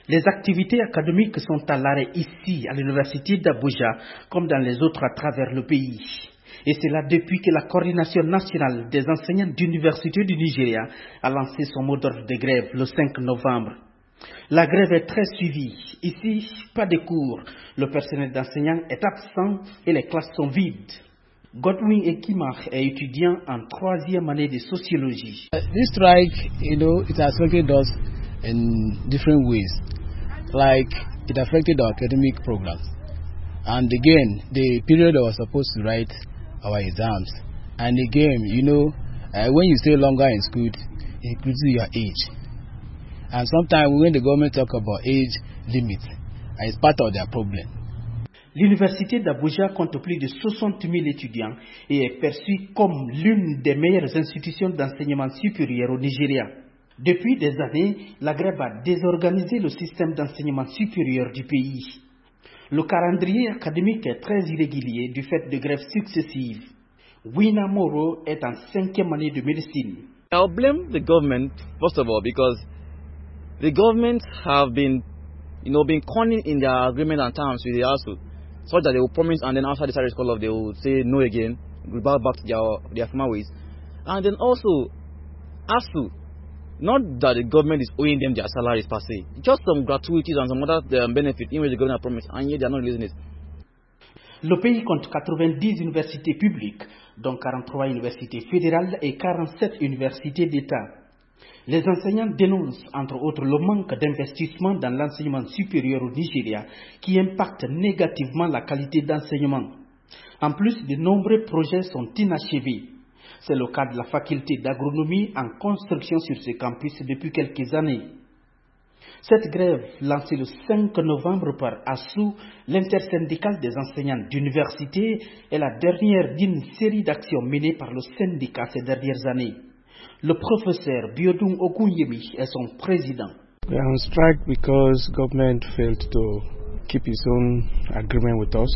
Les activités académiques sont à l'arrêt ici, à l'université d'Abuja, comme dans les autres à travers le pays. Et c'est là depuis que la coordination nationale des enseignants d'université du Nigeria a lancé son mot d'ordre de grève le 5 novembre. La grève est très suivie. Ici, pas de cours. Le personnel d'enseignants est absent et les classes sont vides. Godwin Ekimach est étudiant en 3e année de sociologie. This strike, it affected us in different ways. Like, it affected our academic programs. And again, the period I was supposed to write our exams. And again, when you stay longer in school, it increases your age. And sometimes when the government talk about age limit, it's part of their problem. L'université d'Abuja compte plus de 60 000 étudiants et est perçue comme l'une des meilleures institutions d'enseignement supérieur au Nigeria. Depuis des années, la grève a désorganisé le système d'enseignement supérieur du pays. Le calendrier académique est très irrégulier du fait de grèves successives. Wina Moro est en 5e année de médecine. I'll blame the government, first of all, because the government have been cunning in their agreement and terms with the ASU, so that they will promise and then after the salary call off, they will say no again, go back to their former ways. And then also, ASU, not that the government is owing them their salaries per se, just some gratuities and some other benefits in which the government has promised, and yet they are not releasing it. Le pays compte 90 universités publiques, dont 43 universités fédérales et 47 universités d'État. Les enseignants dénoncent, entre autres, le manque d'investissement dans l'enseignement supérieur au Nigeria qui impacte négativement la qualité d'enseignement. En plus, de nombreux projets sont inachevés. C'est le cas de la faculté d'agronomie en construction sur ce campus depuis quelques années. Cette grève, lancée le 5 novembre par ASU, l'intersyndicale des enseignants d'université, est la dernière d'une série d'actions menées par le syndicat ces dernières années. Le professeur Biodun Okunyemi est son président. We are on strike because government failed to keep its own agreement with us.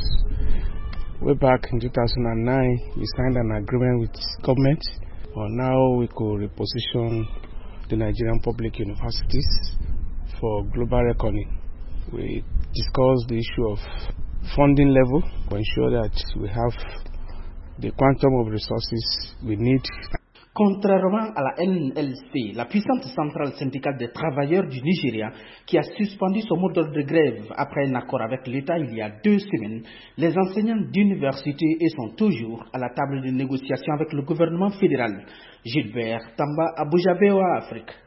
Way back in 2009, we signed an agreement with government. But now we could reposition the Nigerian public universities for global reckoning. We discussed the issue of funding level to ensure that we have the quantum of resources we need. Contrairement à la NLC, la puissante centrale syndicale des travailleurs du Nigeria, qui a suspendu son mot d'ordre de grève après un accord avec l'État il y a 2 semaines, les enseignants d'université sont toujours à la table de négociation avec le gouvernement fédéral. Gilbert Tamba, Abuja, VOA Afrique.